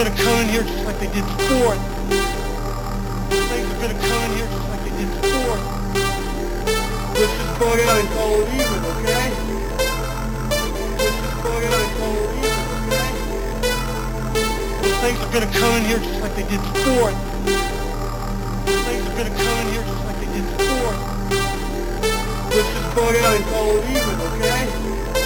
gonna come in here just like they did before. Things are gonna come in here just like they did before. Let's just bug out and call it even, okay? Let's just bug out and call it even, okay? Those things are gonna come in here just like they did before. Things are gonna come in here just like they did before. Let's just bug out and call it even, okay?